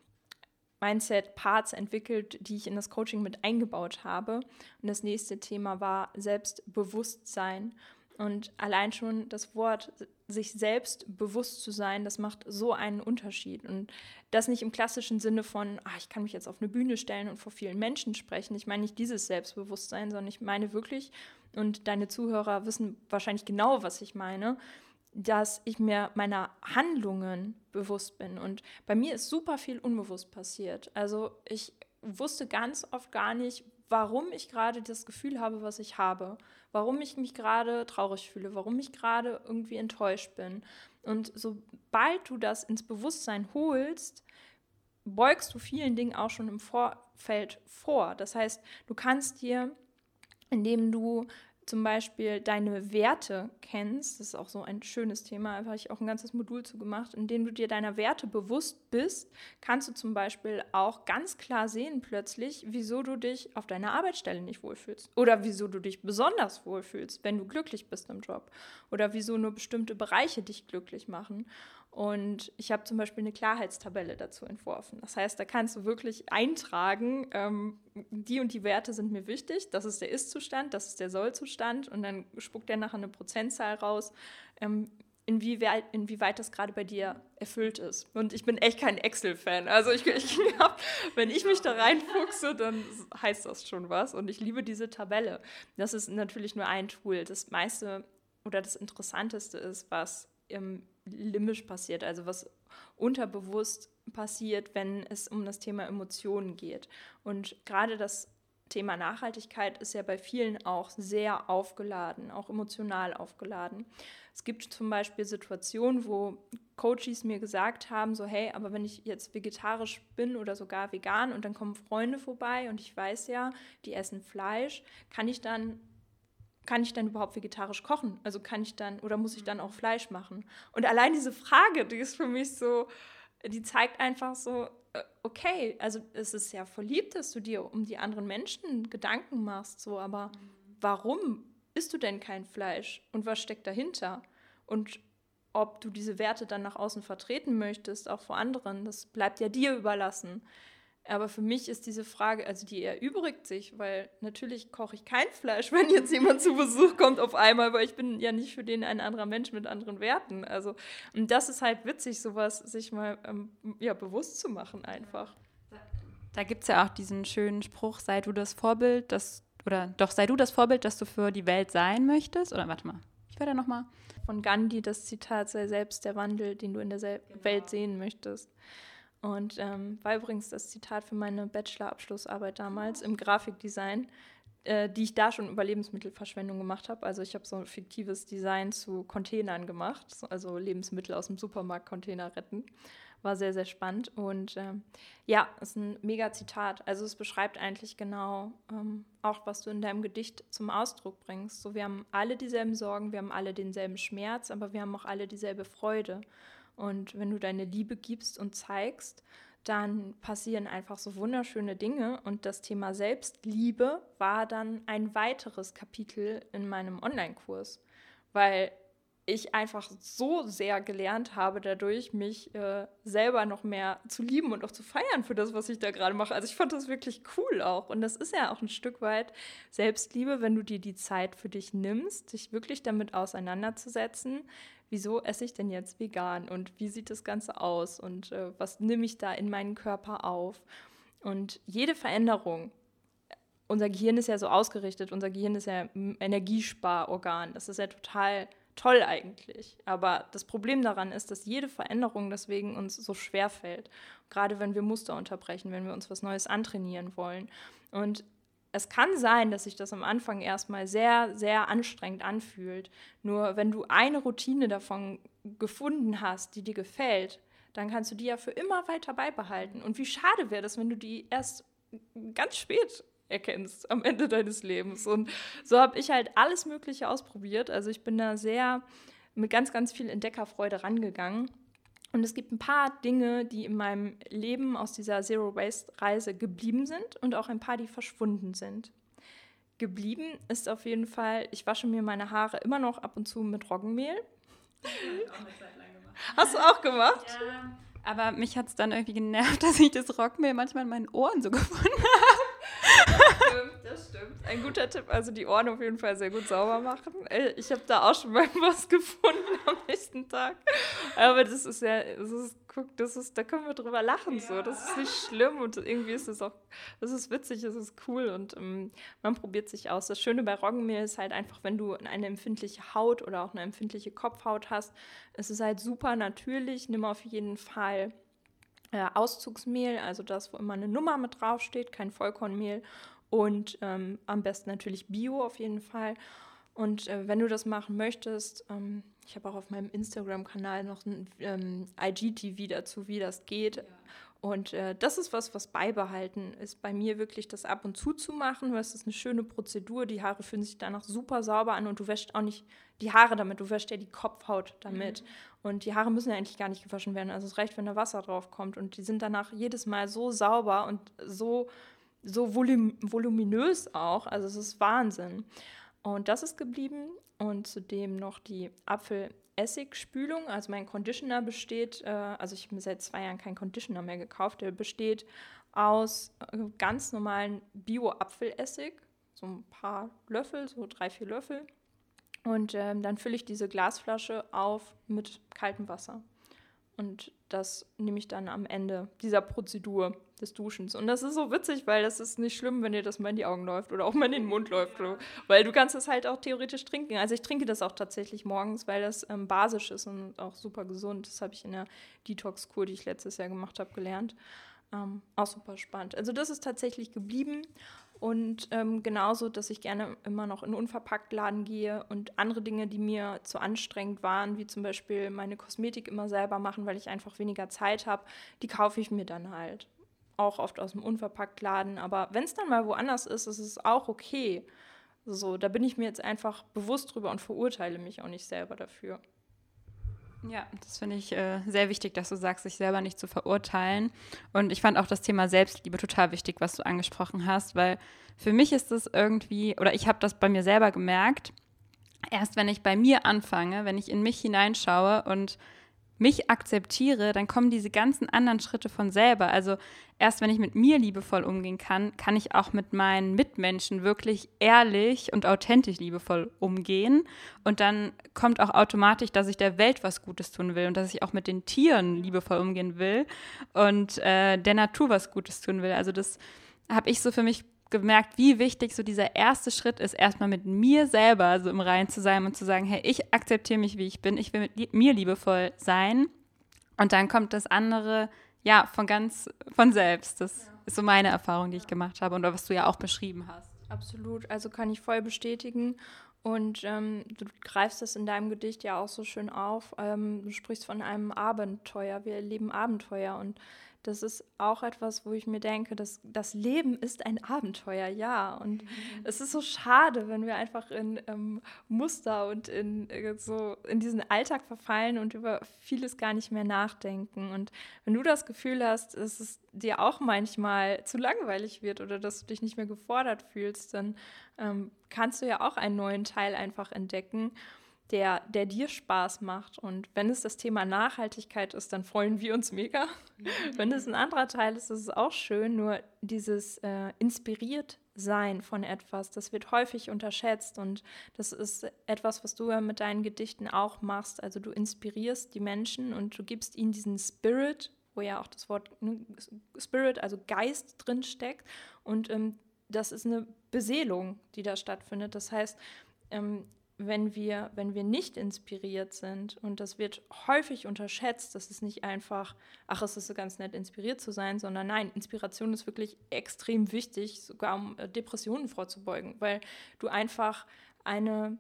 Mindset-Parts entwickelt, die ich in das Coaching mit eingebaut habe. Und das nächste Thema war Selbstbewusstsein. Und allein schon das Wort, sich selbst bewusst zu sein, das macht so einen Unterschied. Und das nicht im klassischen Sinne von, ach, ich kann mich jetzt auf eine Bühne stellen und vor vielen Menschen sprechen. Ich meine nicht dieses Selbstbewusstsein, sondern ich meine wirklich, und deine Zuhörer wissen wahrscheinlich genau, was ich meine, dass ich mir meiner Handlungen bewusst bin. Und bei mir ist super viel unbewusst passiert. Also ich wusste ganz oft gar nicht, warum ich gerade das Gefühl habe, was ich habe. Warum ich mich gerade traurig fühle, warum ich gerade irgendwie enttäuscht bin. Und sobald du das ins Bewusstsein holst, beugst du vielen Dingen auch schon im Vorfeld vor. Das heißt, du kannst dir, indem du zum Beispiel deine Werte kennst, das ist auch so ein schönes Thema, da habe ich auch ein ganzes Modul zu gemacht, indem du dir deiner Werte bewusst bist, kannst du zum Beispiel auch ganz klar sehen plötzlich, wieso du dich auf deiner Arbeitsstelle nicht wohlfühlst oder wieso du dich besonders wohlfühlst, wenn du glücklich bist im Job oder wieso nur bestimmte Bereiche dich glücklich machen. Und ich habe zum Beispiel eine Klarheitstabelle dazu entworfen. Das heißt, da kannst du wirklich eintragen, ähm, die und die Werte sind mir wichtig, das ist der Ist-Zustand, das ist der Soll-Zustand und dann spuckt der nachher eine Prozentzahl raus, ähm, inwieweit, inwieweit das gerade bei dir erfüllt ist. Und ich bin echt kein Excel-Fan. Also ich, ich glaub, wenn ich mich da reinfuchse, dann heißt das schon was. Und ich liebe diese Tabelle. Das ist natürlich nur ein Tool. Das meiste oder das Interessanteste ist, was im limbisch passiert, also was unterbewusst passiert, wenn es um das Thema Emotionen geht. Und gerade das Thema Nachhaltigkeit ist ja bei vielen auch sehr aufgeladen, auch emotional aufgeladen. Es gibt zum Beispiel Situationen, wo Coaches mir gesagt haben, so hey, aber wenn ich jetzt vegetarisch bin oder sogar vegan und dann kommen Freunde vorbei und ich weiß ja, die essen Fleisch, kann ich dann Kann ich dann überhaupt vegetarisch kochen? Also kann ich dann, oder muss ich dann auch Fleisch machen? Und allein diese Frage, die ist für mich so, die zeigt einfach so, okay, also es ist ja voll lieb, dass du dir um die anderen Menschen Gedanken machst, so, aber warum isst du denn kein Fleisch? Und was steckt dahinter? Und ob du diese Werte dann nach außen vertreten möchtest, auch vor anderen, das bleibt ja dir überlassen. Aber für mich ist diese Frage, also die erübrigt sich, weil natürlich koche ich kein Fleisch, wenn jetzt jemand zu Besuch kommt auf einmal, weil ich bin ja nicht für den ein anderer Mensch mit anderen Werten. Also, und das ist halt witzig, sowas sich mal ähm, ja, bewusst zu machen einfach. Da gibt es ja auch diesen schönen Spruch, sei du das Vorbild, das, oder doch sei du das Vorbild, das du für die Welt sein möchtest. Oder warte mal, ich werde da nochmal. Von Gandhi das Zitat, sei selbst der Wandel, den du in der Sel- genau. Welt sehen möchtest. Und ähm, war übrigens das Zitat für meine Bachelor-Abschlussarbeit damals im Grafikdesign, äh, die ich da schon über Lebensmittelverschwendung gemacht habe. Also ich habe so ein fiktives Design zu Containern gemacht, also Lebensmittel aus dem Supermarkt-Container retten. War sehr, sehr spannend. Und ähm, ja, ist ein mega Zitat. Also es beschreibt eigentlich genau ähm, auch, was du in deinem Gedicht zum Ausdruck bringst. So, wir haben alle dieselben Sorgen, wir haben alle denselben Schmerz, aber wir haben auch alle dieselbe Freude. Und wenn du deine Liebe gibst und zeigst, dann passieren einfach so wunderschöne Dinge. Und das Thema Selbstliebe war dann ein weiteres Kapitel in meinem Online-Kurs, weil ich einfach so sehr gelernt habe dadurch, mich äh, selber noch mehr zu lieben und auch zu feiern für das, was ich da gerade mache. Also ich fand das wirklich cool auch. Und das ist ja auch ein Stück weit Selbstliebe, wenn du dir die Zeit für dich nimmst, dich wirklich damit auseinanderzusetzen, wieso esse ich denn jetzt vegan und wie sieht das Ganze aus und äh, was nehme ich da in meinen Körper auf. Und jede Veränderung unser Gehirn ist ja so ausgerichtet, unser Gehirn ist ja ein Energiesparorgan. Das ist ja total toll eigentlich. Aber das Problem daran ist, dass jede Veränderung deswegen uns so schwer fällt. Gerade wenn wir Muster unterbrechen, wenn wir uns was Neues antrainieren wollen. Und es kann sein, dass sich das am Anfang erstmal sehr, sehr anstrengend anfühlt. Nur wenn du eine Routine davon gefunden hast, die dir gefällt, dann kannst du die ja für immer weiter beibehalten. Und wie schade wäre das, wenn du die erst ganz spät erkennst am Ende deines Lebens. Und so habe ich halt alles Mögliche ausprobiert. Also ich bin da sehr mit ganz, ganz viel Entdeckerfreude rangegangen. Und es gibt ein paar Dinge, die in meinem Leben aus dieser Zero-Waste-Reise geblieben sind und auch ein paar, die verschwunden sind. Geblieben ist auf jeden Fall, ich wasche mir meine Haare immer noch ab und zu mit Roggenmehl. Das habe ich auch eine Zeit lang gemacht. Hast du auch gemacht? Ja, aber mich hat es dann irgendwie genervt, dass ich das Roggenmehl manchmal in meinen Ohren so gefunden habe. Das stimmt, das stimmt. Ein guter Tipp, also die Ohren auf jeden Fall sehr gut sauber machen. Ich habe da auch schon mal was gefunden am nächsten Tag. Aber das ist ja, das ist, guck, das ist, da können wir drüber lachen. Ja. So. Das ist nicht schlimm und irgendwie ist es auch, das ist witzig, das ist cool und um, man probiert sich aus. Das Schöne bei Roggenmehl ist halt einfach, wenn du eine empfindliche Haut oder auch eine empfindliche Kopfhaut hast, es ist halt super natürlich, nimm auf jeden Fall Äh, Auszugsmehl, also das, wo immer eine Nummer mit draufsteht, kein Vollkornmehl und ähm, am besten natürlich Bio auf jeden Fall. Und äh, wenn du das machen möchtest, ähm, ich habe auch auf meinem Instagram-Kanal noch ein ähm, I G T V dazu, wie das geht. Ja. Und äh, das ist was, was beibehalten ist bei mir wirklich, das ab und zu zu machen, weil es ist eine schöne Prozedur, die Haare fühlen sich danach super sauber an und du wäschst auch nicht die Haare damit, du wäschst ja die Kopfhaut damit. Mhm. Und die Haare müssen ja eigentlich gar nicht gewaschen werden, also es reicht, wenn da Wasser drauf kommt und die sind danach jedes Mal so sauber und so, so volum- voluminös auch, also es ist Wahnsinn. Und das ist geblieben und zudem noch die Apfelessigspülung, also mein Conditioner besteht, äh, also ich habe mir seit zwei Jahren keinen Conditioner mehr gekauft, der besteht aus äh, ganz normalen Bio-Apfelessig, so ein paar Löffel, so drei, vier Löffel. Und ähm, dann fülle ich diese Glasflasche auf mit kaltem Wasser. Und das nehme ich dann am Ende dieser Prozedur des Duschens. Und das ist so witzig, weil das ist nicht schlimm, wenn dir das mal in die Augen läuft oder auch mal in den Mund läuft. Ja. Weil du kannst es halt auch theoretisch trinken. Also ich trinke das auch tatsächlich morgens, weil das ähm, basisch ist und auch super gesund. Das habe ich in der Detox-Kur, die ich letztes Jahr gemacht habe, gelernt. Ähm, auch super spannend. Also das ist tatsächlich geblieben. Und ähm, genauso, dass ich gerne immer noch in Unverpacktladen gehe und andere Dinge, die mir zu anstrengend waren, wie zum Beispiel meine Kosmetik immer selber machen, weil ich einfach weniger Zeit habe, die kaufe ich mir dann halt. Auch oft aus dem Unverpacktladen. Aber wenn es dann mal woanders ist, ist es auch okay. So, da bin ich mir jetzt einfach bewusst drüber und verurteile mich auch nicht selber dafür. Ja, das finde ich äh, sehr wichtig, dass du sagst, sich selber nicht zu verurteilen. Und ich fand auch das Thema Selbstliebe total wichtig, was du angesprochen hast, weil für mich ist es irgendwie, oder ich habe das bei mir selber gemerkt, erst wenn ich bei mir anfange, wenn ich in mich hineinschaue und mich akzeptiere, dann kommen diese ganzen anderen Schritte von selber. Also erst wenn ich mit mir liebevoll umgehen kann, kann ich auch mit meinen Mitmenschen wirklich ehrlich und authentisch liebevoll umgehen. Und dann kommt auch automatisch, dass ich der Welt was Gutes tun will und dass ich auch mit den Tieren liebevoll umgehen will und äh, der Natur was Gutes tun will. Also das habe ich so für mich gemerkt, wie wichtig so dieser erste Schritt ist, erstmal mit mir selber so im Reinen zu sein und zu sagen, hey, ich akzeptiere mich, wie ich bin, ich will mit li- mir liebevoll sein und dann kommt das andere, ja, von ganz, von selbst. Das ja. ist so meine Erfahrung, die ich gemacht habe und was du ja auch beschrieben hast. Absolut, also kann ich voll bestätigen und ähm, du greifst das in deinem Gedicht ja auch so schön auf, ähm, du sprichst von einem Abenteuer, wir erleben Abenteuer und das ist auch etwas, wo ich mir denke, dass das Leben ist ein Abenteuer, ja. Und mhm. es ist so schade, wenn wir einfach in ähm, Muster und in äh, so in diesen Alltag verfallen und über vieles gar nicht mehr nachdenken. Und wenn du das Gefühl hast, dass es dir auch manchmal zu langweilig wird oder dass du dich nicht mehr gefordert fühlst, dann ähm, kannst du ja auch einen neuen Teil einfach entdecken, Der, der dir Spaß macht. Und wenn es das Thema Nachhaltigkeit ist, dann freuen wir uns mega. Mhm. Wenn es ein anderer Teil ist, ist es auch schön. Nur dieses äh, inspiriert sein von etwas, das wird häufig unterschätzt. Und das ist etwas, was du ja mit deinen Gedichten auch machst. Also du inspirierst die Menschen und du gibst ihnen diesen Spirit, wo ja auch das Wort Spirit, also Geist drin steckt. Und ähm, das ist eine Beseelung, die da stattfindet. Das heißt, ähm, wenn wir, wenn wir nicht inspiriert sind, und das wird häufig unterschätzt, das ist nicht einfach, ach, es ist so ganz nett, inspiriert zu sein, sondern nein, Inspiration ist wirklich extrem wichtig, sogar um äh, Depressionen vorzubeugen, weil du einfach eine,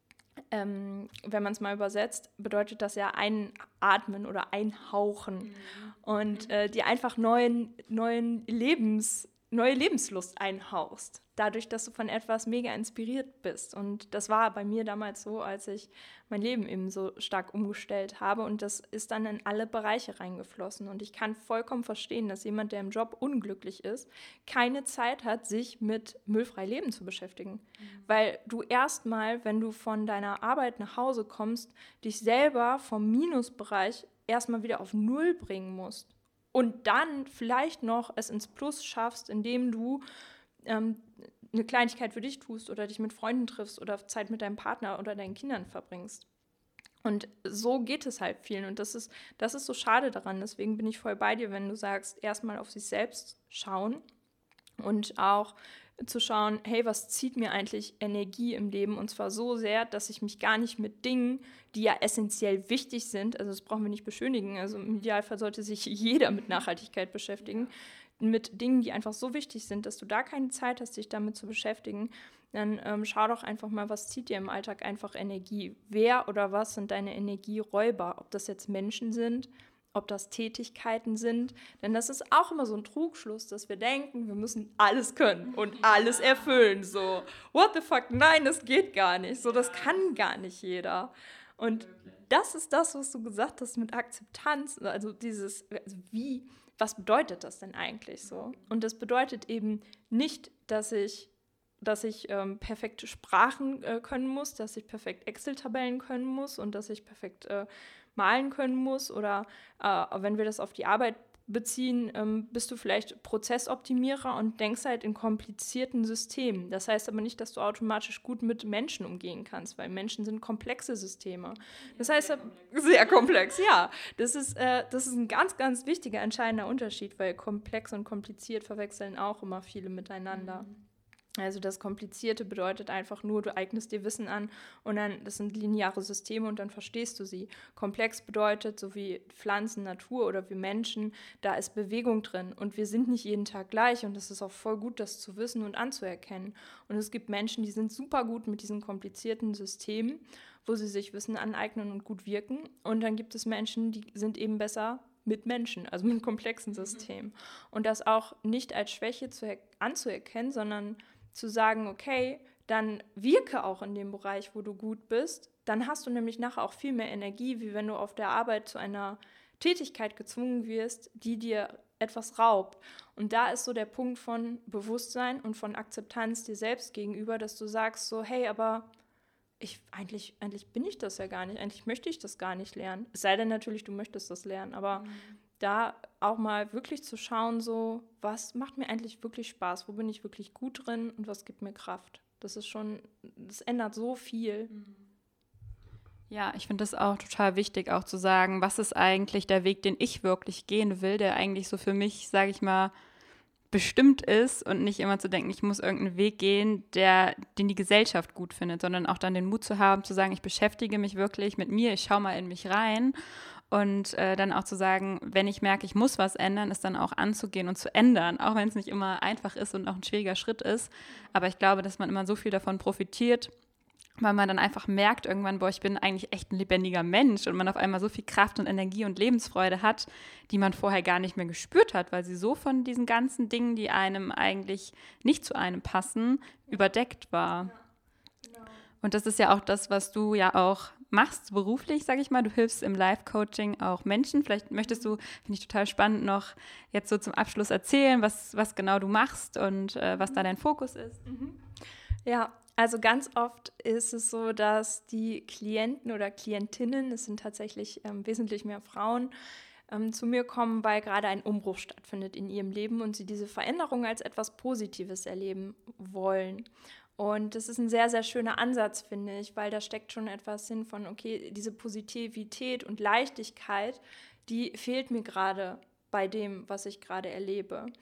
ähm, wenn man es mal übersetzt, bedeutet das ja einatmen oder einhauchen mhm. und äh, dir einfach neuen, neuen Lebens, neue Lebenslust einhaust, dadurch, dass du von etwas mega inspiriert bist. Und das war bei mir damals so, als ich mein Leben eben so stark umgestellt habe, und das ist dann in alle Bereiche reingeflossen. Und ich kann vollkommen verstehen, dass jemand, der im Job unglücklich ist, keine Zeit hat, sich mit müllfrei Leben zu beschäftigen. Mhm. Weil du erstmal, wenn du von deiner Arbeit nach Hause kommst, dich selber vom Minusbereich erstmal wieder auf Null bringen musst. Und dann vielleicht noch es ins Plus schaffst, indem du ähm, eine Kleinigkeit für dich tust oder dich mit Freunden triffst oder Zeit mit deinem Partner oder deinen Kindern verbringst. Und so geht es halt vielen. Und das ist, das ist so schade daran. Deswegen bin ich voll bei dir, wenn du sagst, erstmal auf sich selbst schauen und auch zu schauen, hey, was zieht mir eigentlich Energie im Leben? Und zwar so sehr, dass ich mich gar nicht mit Dingen, die ja essentiell wichtig sind, also das brauchen wir nicht beschönigen, also im Idealfall sollte sich jeder mit Nachhaltigkeit beschäftigen, mit Dingen, die einfach so wichtig sind, dass du da keine Zeit hast, dich damit zu beschäftigen, dann ähm, schau doch einfach mal, was zieht dir im Alltag einfach Energie? Wer oder was sind deine Energieräuber? Ob das jetzt Menschen sind, ob das Tätigkeiten sind, denn das ist auch immer so ein Trugschluss, dass wir denken, wir müssen alles können und alles erfüllen, so, what the fuck, nein, das geht gar nicht, so, das kann gar nicht jeder. Und das ist das, was du gesagt hast mit Akzeptanz, also dieses, also wie, was bedeutet das denn eigentlich so? Und das bedeutet eben nicht, dass ich dass ich ähm, perfekte Sprachen äh, können muss, dass ich perfekt Excel-Tabellen können muss und dass ich perfekt äh, malen können muss, oder äh, wenn wir das auf die Arbeit beziehen, ähm, bist du vielleicht Prozessoptimierer und denkst halt in komplizierten Systemen. Das heißt aber nicht, dass du automatisch gut mit Menschen umgehen kannst, weil Menschen sind komplexe Systeme. Das heißt, sehr komplex, sehr komplex ja. Das ist, äh, das ist ein ganz, ganz wichtiger, entscheidender Unterschied, weil komplex und kompliziert verwechseln auch immer viele miteinander. Mhm. Also das Komplizierte bedeutet einfach nur, du eignest dir Wissen an und dann, das sind lineare Systeme und dann verstehst du sie. Komplex bedeutet, so wie Pflanzen, Natur oder wie Menschen, da ist Bewegung drin und wir sind nicht jeden Tag gleich und es ist auch voll gut, das zu wissen und anzuerkennen. Und es gibt Menschen, die sind super gut mit diesen komplizierten Systemen, wo sie sich Wissen aneignen und gut wirken, und dann gibt es Menschen, die sind eben besser mit Menschen, also mit komplexen Systemen. Und das auch nicht als Schwäche zu er- anzuerkennen, sondern zu sagen, okay, dann wirke auch in dem Bereich, wo du gut bist, dann hast du nämlich nachher auch viel mehr Energie, wie wenn du auf der Arbeit zu einer Tätigkeit gezwungen wirst, die dir etwas raubt. Und da ist so der Punkt von Bewusstsein und von Akzeptanz dir selbst gegenüber, dass du sagst so, hey, aber ich, eigentlich, eigentlich bin ich das ja gar nicht, eigentlich möchte ich das gar nicht lernen. Es sei denn natürlich, du möchtest das lernen, aber mhm. da auch mal wirklich zu schauen, so, was macht mir eigentlich wirklich Spaß, wo bin ich wirklich gut drin und was gibt mir Kraft. Das ist schon, das ändert so viel. Ja, ich finde das auch total wichtig, auch zu sagen, was ist eigentlich der Weg, den ich wirklich gehen will, der eigentlich so für mich, sage ich mal, bestimmt ist, und nicht immer zu denken, ich muss irgendeinen Weg gehen, der, den die Gesellschaft gut findet, sondern auch dann den Mut zu haben, zu sagen, ich beschäftige mich wirklich mit mir, ich schaue mal in mich rein. Und äh, dann auch zu sagen, wenn ich merke, ich muss was ändern, ist dann auch anzugehen und zu ändern, auch wenn es nicht immer einfach ist und auch ein schwieriger Schritt ist. Aber ich glaube, dass man immer so viel davon profitiert, weil man dann einfach merkt irgendwann, boah, ich bin eigentlich echt ein lebendiger Mensch, und man auf einmal so viel Kraft und Energie und Lebensfreude hat, die man vorher gar nicht mehr gespürt hat, weil sie so von diesen ganzen Dingen, die einem eigentlich nicht zu einem passen, überdeckt war. Ja, genau. Und das ist ja auch das, was du ja auch machst beruflich, sage ich mal. Du hilfst im Live-Coaching auch Menschen. Vielleicht möchtest du, finde ich total spannend, noch jetzt so zum Abschluss erzählen, was, was genau du machst und äh, was da dein Fokus ist. Mhm. Ja, also ganz oft ist es so, dass die Klienten oder Klientinnen, es sind tatsächlich ähm, wesentlich mehr Frauen, ähm, zu mir kommen, weil gerade ein Umbruch stattfindet in ihrem Leben und sie diese Veränderung als etwas Positives erleben wollen. Und das ist ein sehr, sehr schöner Ansatz, finde ich, weil da steckt schon etwas hin von, okay, diese Positivität und Leichtigkeit, die fehlt mir gerade bei dem, was ich gerade erlebe.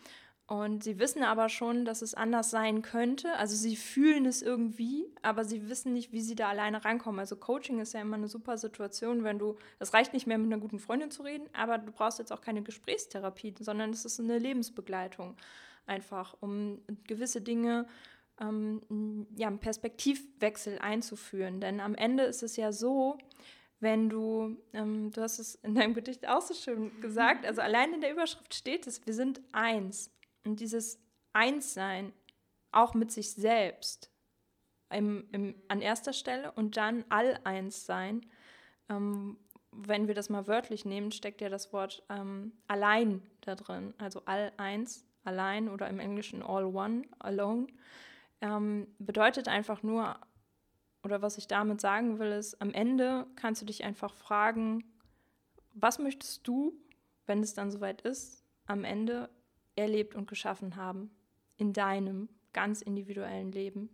Und sie wissen aber schon, dass es anders sein könnte. Also sie fühlen es irgendwie, aber sie wissen nicht, wie sie da alleine rankommen. Also Coaching ist ja immer eine super Situation, wenn du, es reicht nicht mehr mit einer guten Freundin zu reden, aber du brauchst jetzt auch keine Gesprächstherapie, sondern es ist eine Lebensbegleitung einfach, um gewisse Dinge, ähm, ja, einen Perspektivwechsel einzuführen. Denn am Ende ist es ja so, wenn du, ähm, du hast es in deinem Gedicht auch so schön gesagt, also allein in der Überschrift steht es, wir sind eins. Und dieses Einssein, auch mit sich selbst, im, im, an erster Stelle und dann All-Eins-Sein, ähm, wenn wir das mal wörtlich nehmen, steckt ja das Wort ähm, allein da drin, also All-Eins, allein oder im Englischen All-One, alone, ähm, bedeutet einfach nur, oder was ich damit sagen will, ist, am Ende kannst du dich einfach fragen, was möchtest du, wenn es dann soweit ist, am Ende erlebt und geschaffen haben in deinem ganz individuellen Leben.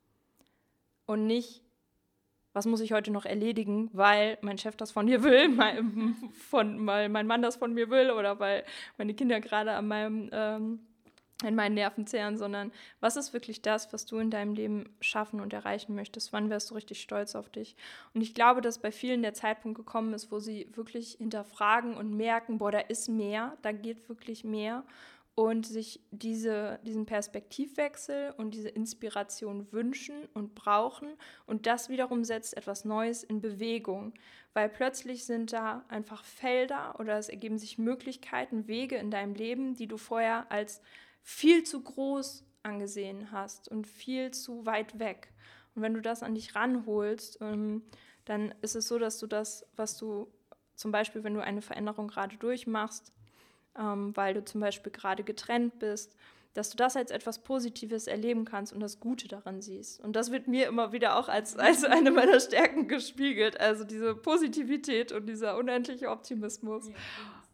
Und nicht, was muss ich heute noch erledigen, weil mein Chef das von mir will, mein, von, weil mein Mann das von mir will oder weil meine Kinder gerade an meinem, ähm, in meinen Nerven zehren, sondern was ist wirklich das, was du in deinem Leben schaffen und erreichen möchtest? Wann wärst du richtig stolz auf dich? Und ich glaube, dass bei vielen der Zeitpunkt gekommen ist, wo sie wirklich hinterfragen und merken, boah, da ist mehr, da geht wirklich mehr. Und sich diese, diesen Perspektivwechsel und diese Inspiration wünschen und brauchen. Und das wiederum setzt etwas Neues in Bewegung, weil plötzlich sind da einfach Felder oder es ergeben sich Möglichkeiten, Wege in deinem Leben, die du vorher als viel zu groß angesehen hast und viel zu weit weg. Und wenn du das an dich ranholst, dann ist es so, dass du das, was du zum Beispiel, wenn du eine Veränderung gerade durchmachst, Ähm, weil du zum Beispiel gerade getrennt bist, dass du das als etwas Positives erleben kannst und das Gute daran siehst. Und das wird mir immer wieder auch als, als eine meiner Stärken gespiegelt, also diese Positivität und dieser unendliche Optimismus. Ja,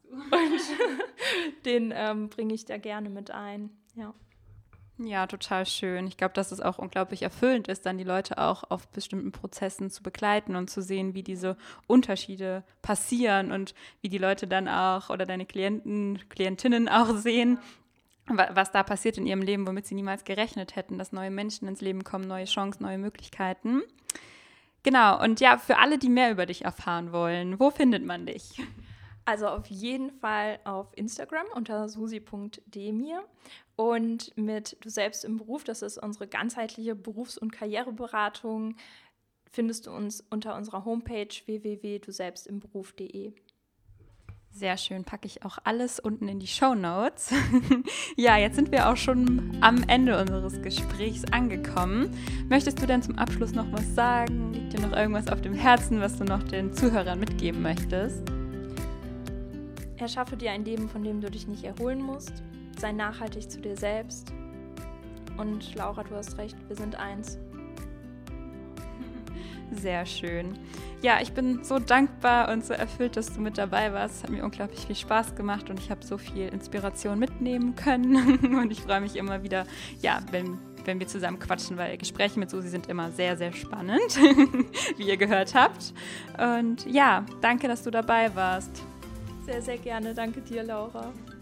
und den ähm, bringe ich da gerne mit ein, ja. Ja, total schön. Ich glaube, dass es auch unglaublich erfüllend ist, dann die Leute auch auf bestimmten Prozessen zu begleiten und zu sehen, wie diese Unterschiede passieren und wie die Leute dann auch oder deine Klienten, Klientinnen auch sehen, was da passiert in ihrem Leben, womit sie niemals gerechnet hätten, dass neue Menschen ins Leben kommen, neue Chancen, neue Möglichkeiten. Genau, und ja, für alle, die mehr über dich erfahren wollen, wo findet man dich? Also auf jeden Fall auf Instagram unter susi punkt demir und mit Du selbst im Beruf, das ist unsere ganzheitliche Berufs- und Karriereberatung, findest du uns unter unserer Homepage w w w punkt du selbst im beruf punkt de. Sehr schön, packe ich auch alles unten in die Shownotes. Ja, jetzt sind wir auch schon am Ende unseres Gesprächs angekommen. Möchtest du denn zum Abschluss noch was sagen? Liegt dir noch irgendwas auf dem Herzen, was du noch den Zuhörern mitgeben möchtest? Erschaffe dir ein Leben, von dem du dich nicht erholen musst. Sei nachhaltig zu dir selbst. Und Laura, du hast recht, wir sind eins. Sehr schön. Ja, ich bin so dankbar und so erfüllt, dass du mit dabei warst. Es hat mir unglaublich viel Spaß gemacht und ich habe so viel Inspiration mitnehmen können. Und ich freue mich immer wieder, ja, wenn, wenn wir zusammen quatschen, weil Gespräche mit Susi sind immer sehr, sehr spannend, wie ihr gehört habt. Und ja, danke, dass du dabei warst. Sehr, sehr gerne. Danke dir, Laura.